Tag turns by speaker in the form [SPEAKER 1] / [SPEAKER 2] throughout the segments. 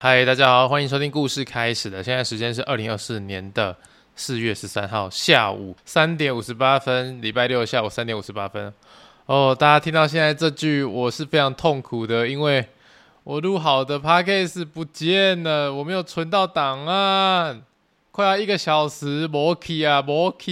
[SPEAKER 1] 嗨，大家好，欢迎收听故事开始的。现在时间是2024年的4月13号下午3点58分，礼拜六下午3点58分。大家听到现在这句，我是非常痛苦的，因为我录好的 podcast 不见了，我没有存到档案，快要1个小时，没去啊，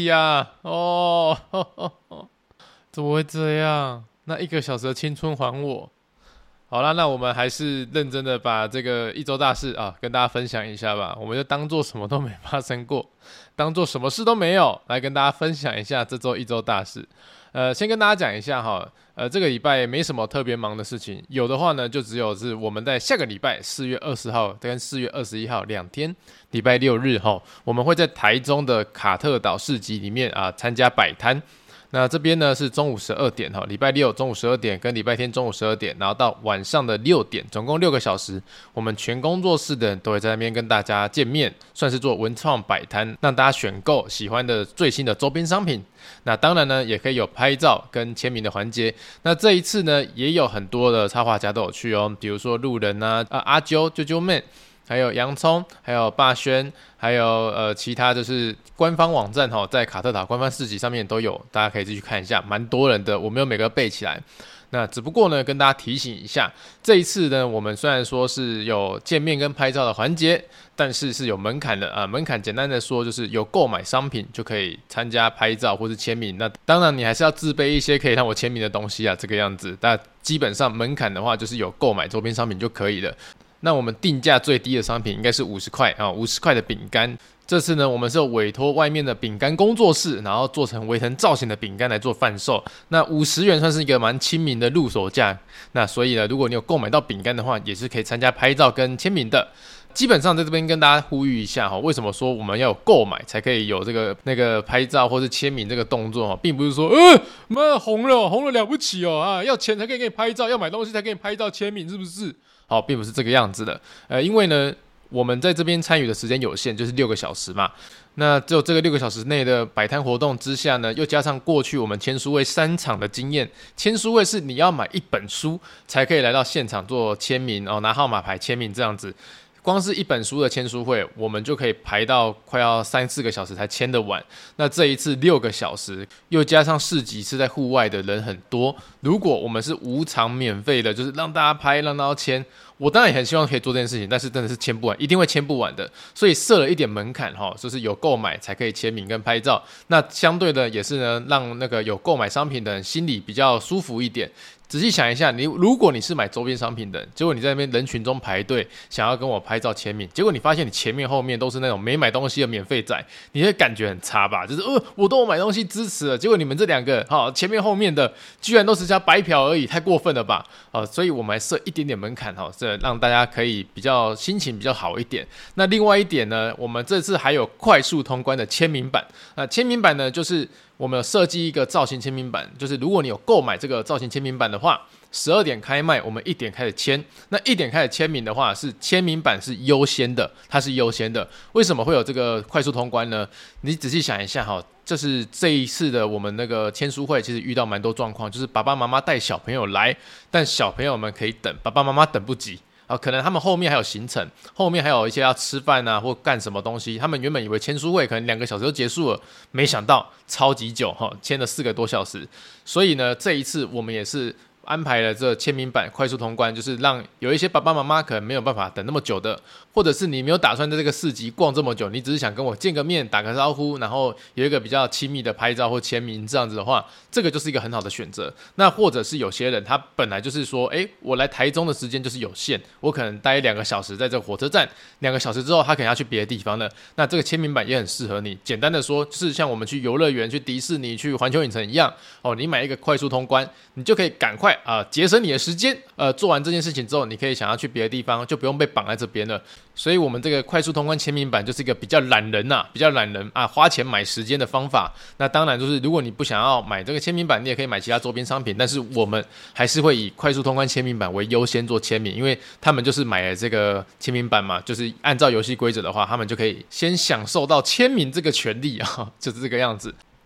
[SPEAKER 1] 怎么会这样？那1个小时的青春还我！好啦，那我们还是认真的把这个一周大事跟大家分享一下吧。我们就当做什么都没发生过，当做什么事都没有，来跟大家分享一下这周一周大事。先跟大家讲一下哈，这个礼拜没什么特别忙的事情，有的话呢，就只有是我们在下个礼拜4月20号跟4月21号2天，礼拜六日哈，我们会在台中的卡特岛市集里面参加摆摊。那这边呢是中午12点哈，礼拜六中午12点跟礼拜天中午12点，然后到晚上的6点，总共6个小时，我们全工作室的人都会在那边跟大家见面，算是做文创摆摊，让大家选购喜欢的最新的周边商品。那当然呢，也可以有拍照跟签名的环节。那这一次呢，也有很多的插画家都有去哦，比如说路人阿啾啾啾妹。还有洋葱，还有霸轩，还有其他就是官方网站在卡特岛官方市集上面都有，大家可以自己去看一下，蛮多人的，我没有每个背起来。那只不过呢，跟大家提醒一下，这一次呢，我们虽然说是有见面跟拍照的环节，但是是有门槛的门槛简单的说，就是有购买商品就可以参加拍照或是签名。那当然你还是要自备一些可以让我签名的东西这个样子。但基本上门槛的话，就是有购买周边商品就可以了。那我们定价最低的商品应该是50块50块的饼干。这次呢，我们是有委托外面的饼干工作室，然后做成围城造型的饼干来做贩售。那50元算是一个蛮亲民的入手价。那所以呢，如果你有购买到饼干的话，也是可以参加拍照跟签名的。基本上在这边跟大家呼吁一下为什么说我们要有购买才可以有这个那个拍照或是签名这个动作并不是说红了了不起要钱才可以给你拍照，要买东西才给你拍照签名，是不是？并不是这个样子的。因为呢，我们在这边参与的时间有限，就是6个小时嘛。那只有这个6个小时内的摆摊活动之下呢，又加上过去我们签书会3场的经验，签书会是你要买1本书才可以来到现场做签名拿号码牌签名这样子。光是1本书的签书会，我们就可以排到快要3-4个小时才签得完。那这一次6个小时，又加上市集是在户外的人很多，如果我们是无偿免费的，就是让大家拍，让大家签，我当然也很希望可以做这件事情，但是真的是签不完，一定会签不完的。所以设了一点门槛就是有购买才可以签名跟拍照。那相对的也是呢，让那个有购买商品的人心里比较舒服一点。仔细想一下，如果你是买周边商品的人，结果你在那边人群中排队，想要跟我拍照签名，结果你发现你前面后面都是那种没买东西的免费仔，你会感觉很差吧？就是我都有买东西支持了，结果你们这2个前面后面的居然都只加白嫖而已，太过分了吧？所以我们还设一点点门槛这让大家可以比较心情比较好一点。那另外一点呢，我们这次还有快速通关的签名版。签名版呢，就是我们有设计一个造型签名版，就是如果你有购买这个造型签名版的话，12点开卖，我们1点开始签。那1点开始签名的话，是签名版是优先的，它是优先的。为什么会有这个快速通关呢？你仔细想一下就是这一次的我们那个签书会，其实遇到蛮多状况，就是爸爸妈妈带小朋友来，但小朋友们可以等，爸爸妈妈等不及。可能他们后面还有行程，后面还有一些要吃饭或干什么东西。他们原本以为签书会可能2个小时就结束了，没想到超级久签了4个多小时。所以呢，这一次我们也是安排了这签名版快速通关，就是让有一些爸爸妈妈可能没有办法等那么久的，或者是你没有打算在这个市集逛这么久，你只是想跟我见个面打个招呼，然后有一个比较亲密的拍照或签名这样子的话，这个就是一个很好的选择。那或者是有些人他本来就是说我来台中的时间就是有限，我可能待2个小时在这个火车站，2个小时之后他可能要去别的地方了，那这个签名版也很适合你。简单的说，就是像我们去游乐园、去迪士尼、去环球影城一样你买一个快速通关，你就可以赶快节省你的时间，做完这件事情之后，你可以想要去别的地方，就不用被绑在这边了。所以我们这个快速通关签名版就是一个比较懒人花钱买时间的方法。那当然就是如果你不想要买这个签名版，你也可以买其他周边商品，但是我们还是会以快速通关签名版为优先做签名，因为他们就是买了这个签名版嘛，就是按照游戏规则的话，他们就可以先享受到签名这个权利就是这个样子。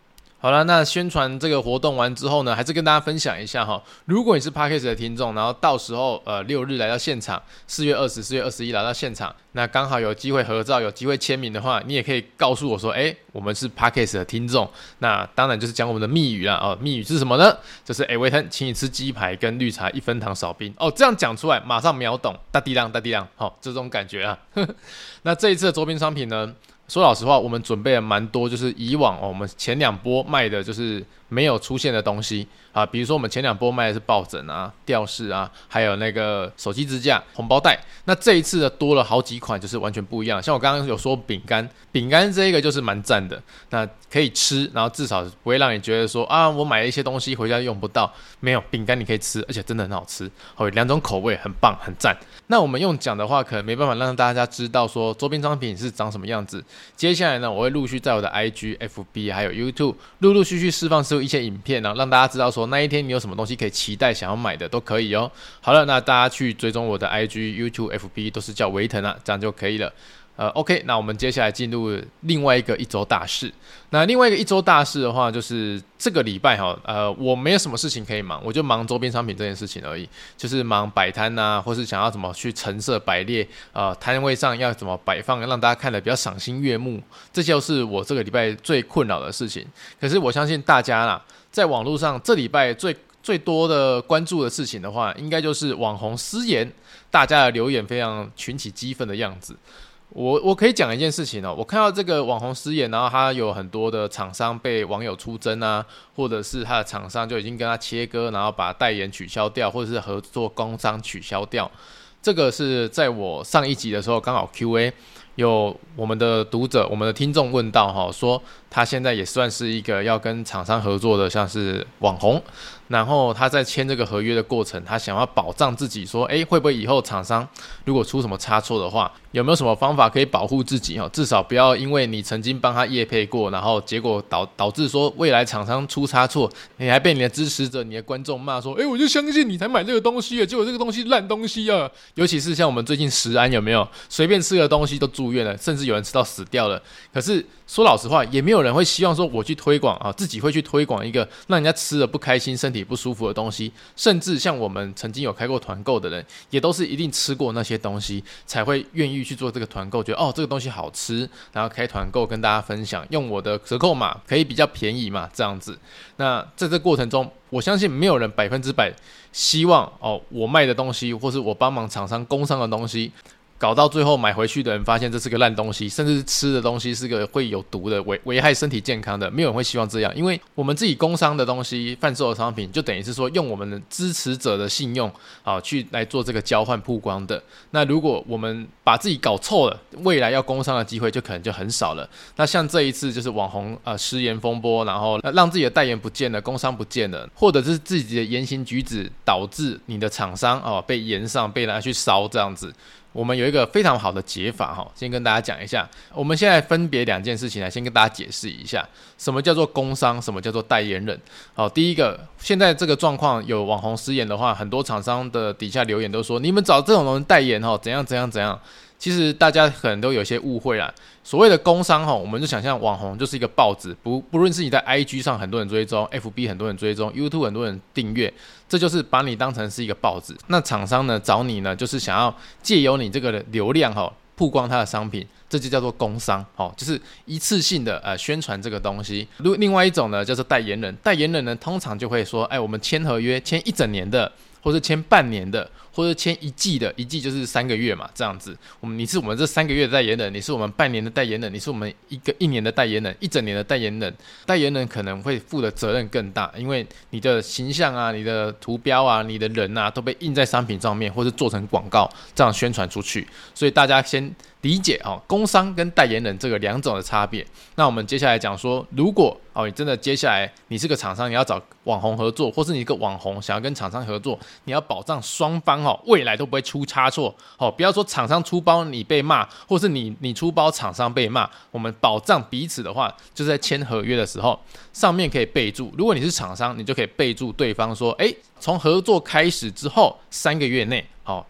[SPEAKER 1] 好了，那宣传这个活动完之后呢，还是跟大家分享一下哈。如果你是 Podcast 的听众，然后到时候6日来到现场，4月20、4月21来到现场，那刚好有机会合照、有机会签名的话，你也可以告诉我说，我们是 Podcast 的听众。那当然就是讲我们的密语啦密语是什么呢？就是维腾，请你吃鸡排跟绿茶1分糖少冰这样讲出来，马上秒懂，大地浪，这种感觉啊。那这一次的周边商品呢？说老实话，我们准备了蛮多，就是以往我们前2波卖的就是没有出现的东西啊，比如说我们前2波卖的是抱枕啊、吊饰啊，还有那个手机支架、红包袋。那这一次呢，多了好几款，就是完全不一样。像我刚刚有说饼干这一个就是蛮赞的，那可以吃，然后至少不会让你觉得说我买了一些东西回家用不到。没有，饼干你可以吃，而且真的很好吃，有2种口味，很棒，很赞。那我们用讲的话，可能没办法让大家知道说周边商品是长什么样子。接下来呢，我会陆续在我的 IG、FB 还有 YouTube 陆续释放出一些影片，然后让大家知道说那一天你有什么东西可以期待想要买的都可以哦。好了，那大家去追踪我的 IG、YouTube、FB 都是叫维腾这样就可以了。OK， 那我们接下来进入另外一个1周大事。那另外一个1周大事的话，就是这个礼拜我没有什么事情可以忙，我就忙周边商品这件事情而已，就是忙摆摊啊，或是想要怎么去陈设摆列，摊位上要怎么摆放，让大家看得比较赏心悦目，这就是我这个礼拜最困扰的事情。可是我相信大家啦，在网络上这礼拜最多的关注的事情的话，应该就是网红失言，大家的留言非常群起激愤的样子。我可以讲一件事情我看到这个网红失言，然后他有很多的厂商被网友出征啊，或者是他的厂商就已经跟他切割，然后把代言取消掉，或者是合作工商取消掉。这个是在我上一集的时候刚好 Q&A 有我们的读者、我们的听众问到说他现在也算是一个要跟厂商合作的，像是网红，然后他在签这个合约的过程，他想要保障自己说，会不会以后厂商如果出什么差错的话，有没有什么方法可以保护自己至少不要因为你曾经帮他业配过，然后结果导致说未来厂商出差错，你还被你的支持者、你的观众骂说，我就相信你才买这个东西结果这个东西烂东西啊！尤其是像我们最近食安有没有随便吃个东西都住院了，甚至有人吃到死掉了。可是说老实话，也没有人会希望说我去推广自己会去推广一个让人家吃了不开心、身体不舒服的东西。甚至像我们曾经有开过团购的人，也都是一定吃过那些东西才会愿意去做这个团购，觉得这个东西好吃，然后开团购跟大家分享，用我的折扣码可以比较便宜嘛，这样子。那在这过程中，我相信没有人100%希望我卖的东西，或是我帮忙厂商工商的东西，搞到最后买回去的人发现这是个烂东西，甚至是吃的东西是个会有毒的、危害身体健康的，没有人会希望这样。因为我们自己工商的东西、贩售的商品，就等于是说用我们的支持者的信用去来做这个交换曝光的。那如果我们把自己搞臭了，未来要工商的机会就可能就很少了。那像这一次就是网红失言风波，然后让自己的代言不见了，工商不见了，或者是自己的言行举止导致你的厂商被延上、被拿去烧这样子。我们有一个非常好的解法先跟大家讲一下。我们现在分别2件事情来先跟大家解释一下，什么叫做工商，什么叫做代言人。第一个，现在这个状况有网红失言的话，很多厂商的底下留言都说你们找这种人代言怎样怎样怎样。其实大家可能都有一些误会啦。所谓的工商我们就想象网红就是一个报纸，不论是你在 IG 上很多人追踪， FB 很多人追踪， YouTube 很多人订阅，这就是把你当成是一个报纸。那厂商呢找你呢，就是想要借由你这个流量曝光他的商品，这就叫做工商就是一次性的宣传这个东西。另外一种呢叫做代言人，代言人呢通常就会说，我们签合约签1整年的，或是签半年的，或者签1季的，1季就是3个月嘛，这样子。你是我们这3个月的代言人，你是我们半年的代言人，你是我们一年的代言人，1整年的代言人。代言人可能会负的责任更大，因为你的形象啊、你的图标啊、你的人啊，都被印在商品上面，或是做成广告，这样宣传出去。所以大家先理解工商跟代言人这个2种的差别。那我们接下来讲说，如果你真的接下来你是个厂商，你要找网红合作，或是你一个网红想要跟厂商合作，你要保障双方未来都不会出差错不要说厂商出包你被骂，或是你出包厂商被骂。我们保障彼此的话，就是在签合约的时候上面可以备注，如果你是厂商，你就可以备注对方说，从合作开始之后3个月内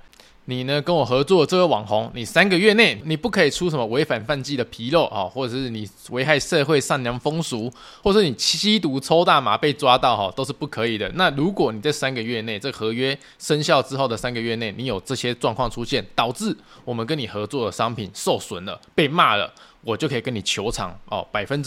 [SPEAKER 1] 你呢跟我合作这位网红，你3个月内你不可以出什么违反犯纪的纰漏啊，或者是你危害社会善良风俗，或者是你吸毒抽大麻被抓到哈，都是不可以的。那如果你在3个月内，这合约生效之后的3个月内，你有这些状况出现，导致我们跟你合作的商品受损了、被骂了，我就可以跟你求偿哦，%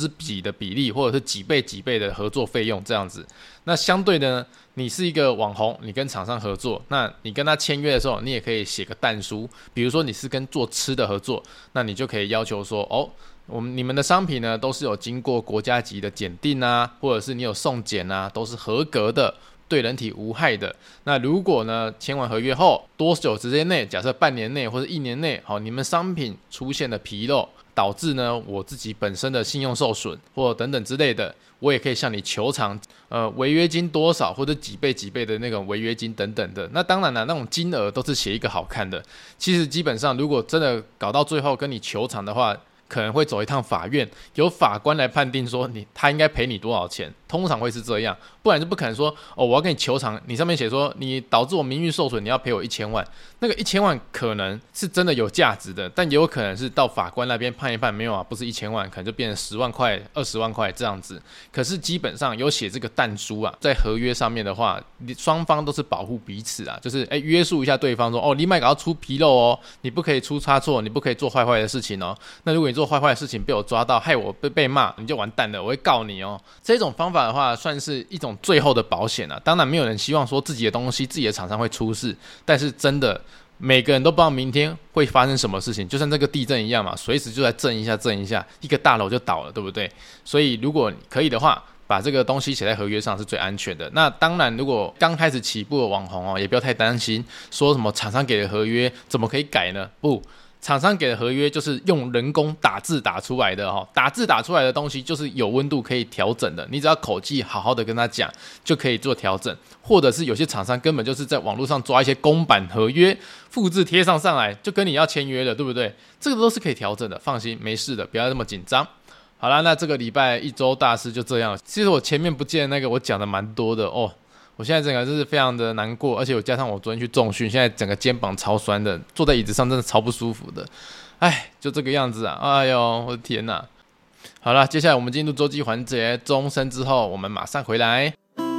[SPEAKER 1] 几的比例，或者是几倍的合作费用这样子。那相对的呢，你是一个网红，你跟厂商合作，那你跟他签约的时候，你也可以写个但书，比如说你是跟做吃的合作，那你就可以要求说，哦，你们的商品呢都是有经过国家级的检定啊，或者是你有送检啊，都是合格的，对人体无害的。那如果呢签完合约后多久时间内，假设半年内或者1年内，好，你们商品出现了纰漏，导致呢我自己本身的信用受损或等等之类的，我也可以向你求偿，违约金多少或者几倍的那种违约金等等的。那当然了，那种金额都是写一个好看的。其实基本上，如果真的搞到最后跟你求偿的话，可能会走一趟法院，由法官来判定说他应该赔你多少钱，通常会是这样，不然就不可能说哦，我要跟你求偿，你上面写说你导致我名誉受损，你要赔我1000万，那个1000万可能是真的有价值的，但也有可能是到法官那边判一判，没有啊，不是1000万，可能就变成10万块、20万块这样子。可是基本上有写这个但书啊，在合约上面的话，双方都是保护彼此啊，就是约束一下对方说，哦，你买搞要出纰漏哦，你不可以出差错，你不可以做坏的事情哦。那如果你做坏的事情被我抓到，害我被骂，你就完蛋了，我会告你哦。这种方法的话，算是一种最后的保险啊。当然，没有人希望说自己的东西、自己的厂商会出事，但是真的，每个人都不知道明天会发生什么事情，就像这个地震一样嘛，随时就来震一下，一个大楼就倒了，对不对？所以如果可以的话，把这个东西写在合约上是最安全的。那当然，如果刚开始起步的网红哦，也不要太担心，说什么厂商给的合约怎么可以改呢？不。厂商给的合约就是用人工打字打出来的哈，打字打出来的东西就是有温度可以调整的，你只要口气好好的跟他讲，就可以做调整。或者是有些厂商根本就是在网络上抓一些公版合约，复制贴上来，就跟你要签约了，对不对？这个都是可以调整的，放心，没事的，不要那么紧张。好啦，那这个礼拜1周大事就这样。其实我前面不见那个我讲的蛮多的哦。我现在整个就是非常的难过，而且我加上我昨天去重训，现在整个肩膀超酸的，坐在椅子上真的超不舒服的。哎，就这个样子啊！哎呦，我的天哪！好了，接下来我们进入周记环节，钟声之后我们马上回来。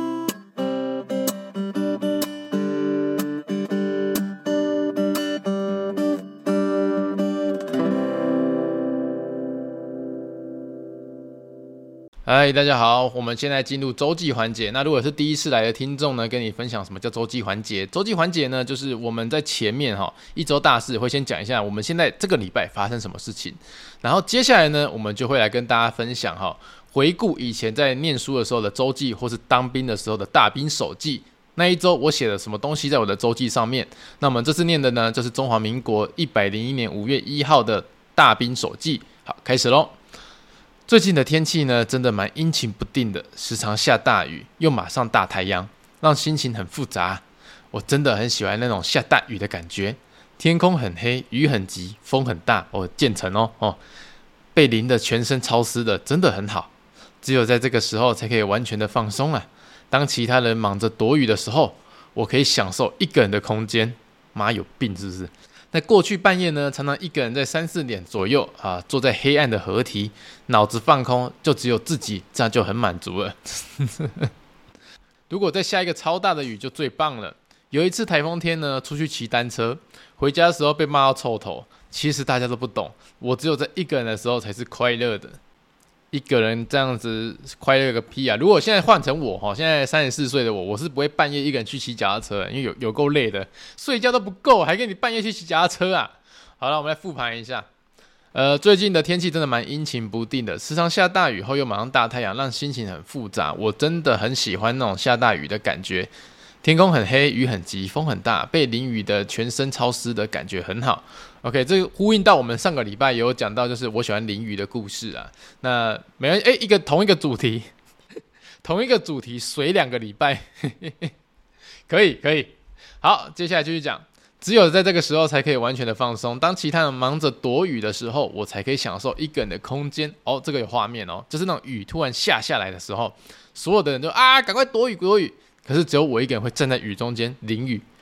[SPEAKER 1] 嗨，大家好，我们现在进入周记环节。那如果是第一次来的听众呢，跟你分享什么叫周记环节。周记环节呢，就是我们在前面1周大事会先讲一下我们现在这个礼拜发生什么事情，然后接下来呢，我们就会来跟大家分享回顾以前在念书的时候的周记，或是当兵的时候的大兵手记。那一周我写了什么东西在我的周记上面？那我们这次念的呢，就是中华民国101年5月1号的大兵手记。好，开始咯。最近的天气呢，真的蛮阴晴不定的，时常下大雨，又马上大太阳，让心情很复杂。我真的很喜欢那种下大雨的感觉，天空很黑，雨很急，风很大，渐层被淋得全身潮湿的，真的很好。只有在这个时候才可以完全的放松啊。当其他人忙着躲雨的时候，我可以享受一个人的空间。妈有病是不是？在过去半夜呢，常常一个人在3、4点左右坐在黑暗的河堤，脑子放空，就只有自己，这样就很满足了。如果再下一个超大的雨就最棒了。有一次台风天呢，出去骑单车，回家的时候被骂到臭头。其实大家都不懂，我只有在一个人的时候才是快乐的。一个人这样子快乐个屁啊！如果现在换成我现在34岁的我是不会半夜一个人去骑脚踏车的，因为有够累的，睡觉都不够，还跟你半夜去骑脚踏车啊！好了，我们来复盘一下。最近的天气真的蛮阴晴不定的，时常下大雨后又马上大太阳，让心情很复杂。我真的很喜欢那种下大雨的感觉，天空很黑，雨很急，风很大，被淋雨的全身潮湿的感觉很好。OK， 这个呼应到我们上个礼拜也有讲到，就是我喜欢淋雨的故事啊。那没人同一个主题，同一个主题水2个礼拜，可以。好，接下来继续讲。只有在这个时候才可以完全的放松。当其他人忙着躲雨的时候，我才可以享受一个人的空间。这个有画面就是那种雨突然下来的时候，所有的人就赶快躲雨。可是只有我一个人会站在雨中间淋雨。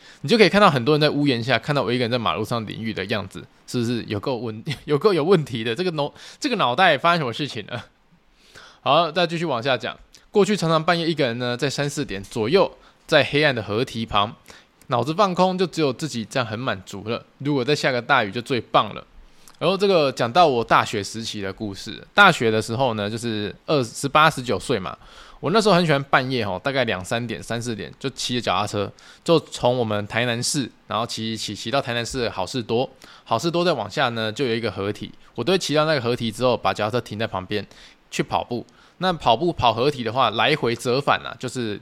[SPEAKER 1] 你就可以看到很多人在屋檐下看到我一个人在马路上淋雨的样子，是不是有够有问题的？这个脑袋发生什么事情了？好，再继续往下讲。过去常常半夜一个人呢，在3、4点左右，在黑暗的河堤旁，脑子放空，就只有自己，这样很满足了。如果再下个大雨，就最棒了。然后这个讲到我大学时期的故事。大学的时候呢，就是18、19岁嘛。我那时候很喜欢半夜大概2、3点、3、4点就骑着脚踏车，就从我们台南市，然后骑到台南市的好事多，好事多再往下呢，就有一个河堤。我都会骑到那个河堤之后，把脚踏车停在旁边去跑步。那跑河堤的话，来回折返啊，就是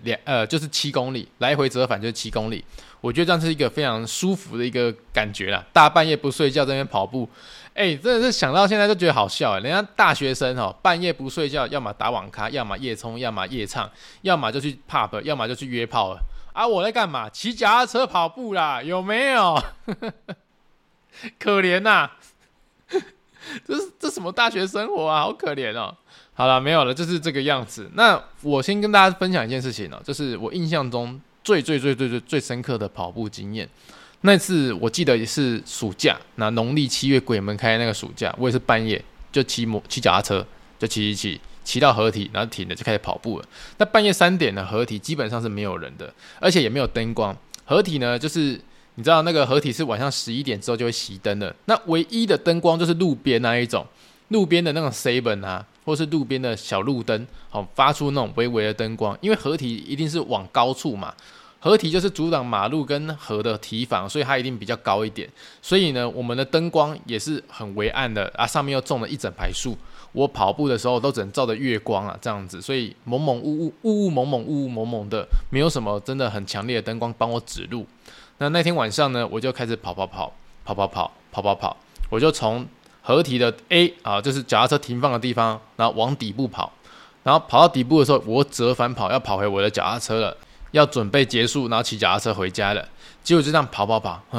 [SPEAKER 1] 7公里，来回折返就是7公里。我觉得这样是一个非常舒服的一个感觉啦。大半夜不睡觉在那边跑步，真的是想到现在就觉得好笑。人家大学生半夜不睡觉，要么打网咖，要么夜冲，要么夜唱，要么就去 pub， 要么就去约炮了。啊，我在干嘛？骑脚踏车跑步啦，有没有？可怜呐、这什么大学生活啊，好可怜哦。好了，没有了，就是这个样子。那我先跟大家分享一件事情就是我印象中最深刻的跑步经验。那次我记得也是暑假，那农历7月鬼门开那个暑假，我也是半夜就骑脚踏车，就骑到河堤，然后停了就开始跑步了。那半夜3点的河堤基本上是没有人的，而且也没有灯光。河堤呢，就是你知道那个河堤是晚上11点之后就会熄灯的，那唯一的灯光就是路边那一种，路边的那种 7 啊，或是路边的小路灯，发出那种微微的灯光。因为河堤一定是往高处嘛，河堤就是阻挡马路跟河的堤防，所以它一定比较高一点。所以呢，我们的灯光也是很微暗的啊，上面又种了一整排树。我跑步的时候都只能照着月光啊，这样子，所以蒙蒙雾蒙蒙的，没有什么真的很强烈的灯光帮我指路。那天晚上呢，我就开始跑，我就从河堤的 A 啊，就是脚踏车停放的地方，然后往底部跑，然后跑到底部的时候，我折返跑，要跑回我的脚踏车了，要准备结束，然后骑脚踏车回家了。结果就这样跑，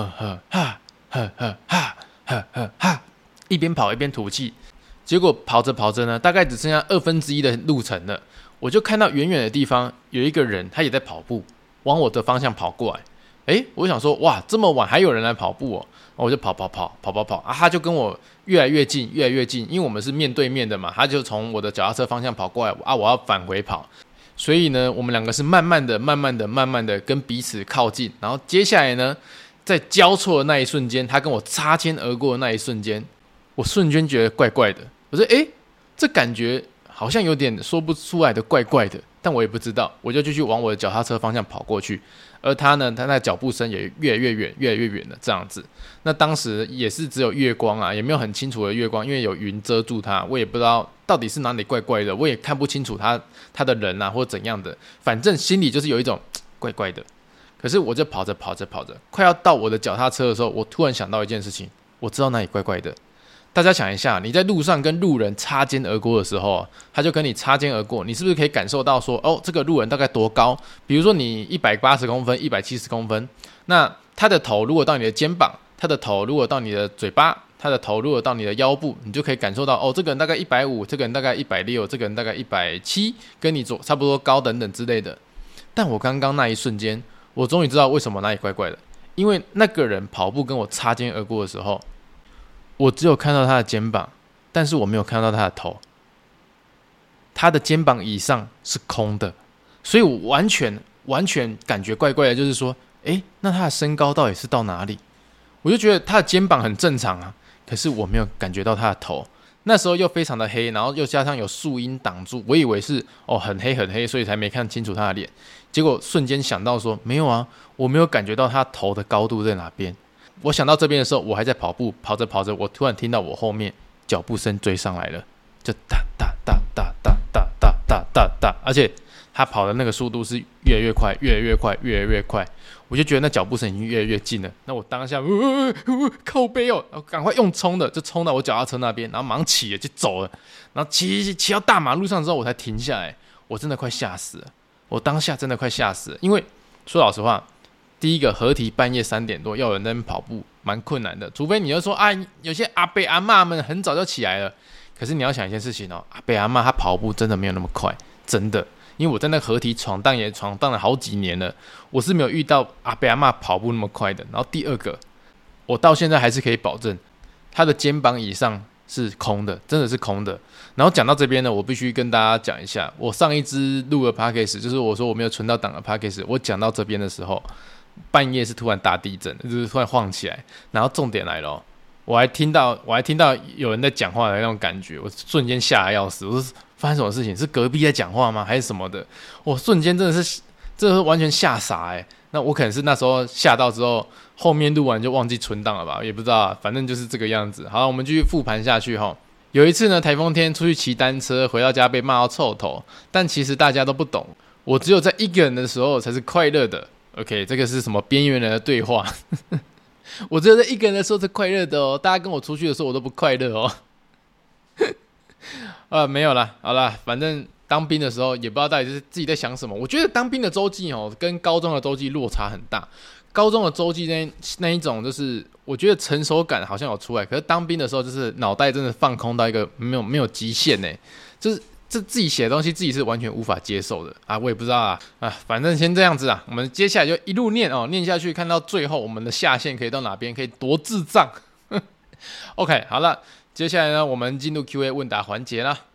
[SPEAKER 1] 一边跑一边吐气。结果跑着呢，大概只剩下1/2的路程了，我就看到远远的地方有一个人，他也在跑步，往我的方向跑过来。我想说，哇，这么晚还有人来跑步哦，我就跑啊，他就跟我越来越近，因为我们是面对面的嘛，他就从我的脚踏车方向跑过来啊，我要返回跑，所以呢，我们两个是慢慢的跟彼此靠近，然后接下来呢，在交错的那一瞬间，他跟我擦肩而过的那一瞬间，我瞬间觉得怪怪的。我说这感觉好像有点说不出来的怪怪的，但我也不知道，我就继续往我的脚踏车方向跑过去。而他呢，他那脚步声也越来越远了，这样子。那当时也是只有月光啊，也没有很清楚的月光，因为有云遮住它，我也不知道到底是哪里怪怪的，我也看不清楚他的人啊或怎样的，反正心里就是有一种怪怪的。可是我就跑着，快要到我的脚踏车的时候，我突然想到一件事情，我知道哪里怪怪的。大家想一下，你在路上跟路人擦肩而过的时候，他就跟你擦肩而过，你是不是可以感受到说，这个路人大概多高？比如说你180公分、170公分，那他的头如果到你的肩膀，他的头如果到你的嘴巴，他的头如果到你的腰部，你就可以感受到，这个人大概150，这个人大概160，这个人大概170，跟你差不多高等等之类的。但我刚刚那一瞬间，我终于知道为什么哪里怪怪的，因为那个人跑步跟我擦肩而过的时候，我只有看到他的肩膀，但是我没有看到他的头。他的肩膀以上是空的，所以我完全感觉怪怪的，就是说，那他的身高到底是到哪里？我就觉得他的肩膀很正常啊，可是我没有感觉到他的头。那时候又非常的黑，然后又加上有树荫挡住，我以为是很黑，所以才没看清楚他的脸。结果瞬间想到说，没有啊，我没有感觉到他头的高度在哪边。我想到这边的时候，我还在跑步，跑着，我突然听到我后面脚步声追上来了，就哒哒哒哒哒哒哒哒哒哒，而且他跑的那个速度是越来越快，我就觉得那脚步声已经越来越近了。那我当下靠背赶快用冲的，就冲到我脚踏车那边，然后忙起了就走了，然后骑到大马路上之后我才停下来，我真的快吓死了，我当下真的快吓死了，因为说老实话。第一个河堤半夜3点多要有人在那边跑步，蛮困难的。除非你就说，有些阿伯阿嬷们很早就起来了。可是你要想一件事情阿伯阿嬷他跑步真的没有那么快，真的。 因为我在那个河堤闯荡也闯荡了好几年了，我是没有遇到阿伯阿嬷跑步那么快的。然后第二个，我到现在还是可以保证，他的肩膀以上是空的，真的是空的。然后讲到这边呢，我必须跟大家讲一下，我上一支录的 podcast， 就是我说我没有存到档的 podcast， 我讲到这边的时候，半夜是突然大地震，就是突然晃起来。然后重点来了，我还听到有人在讲话的那种感觉，我瞬间吓得要死。我说发生什么事情？是隔壁在讲话吗？还是什么的？我瞬间真的是完全吓傻欸。那我可能是那时候吓到之后，后面录完就忘记存档了吧，也不知道，反正就是这个样子。好，我们继续复盘下去齁。有一次呢，台风天出去骑单车，回到家被骂到臭头，但其实大家都不懂，我只有在一个人的时候才是快乐的。OK， 这个是什么边缘人的对话？我只有在一个人的时候是快乐的哦，大家跟我出去的时候我都不快乐哦。没有啦，好啦，反正当兵的时候也不知道到底是自己在想什么。我觉得当兵的周记哦，跟高中的周记落差很大。高中的周记那一种，就是我觉得成熟感好像有出来，可是当兵的时候，就是脑袋真的放空到一个没有极限呢，就是这自己写的东西自己是完全无法接受的啊，我也不知道啊，反正先这样子啊，我们接下来就一路念哦，念下去，看到最后我们的下限可以到哪边，可以多智障。OK， 好了，接下来呢，我们进入 Q&A 问答环节啦。